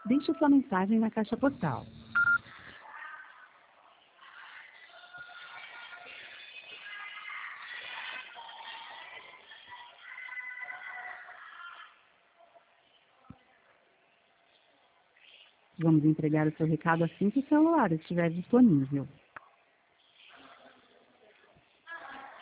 Deixe sua mensagem na caixa postal. Vamos entregar o seu recado assim que o celular estiver disponível.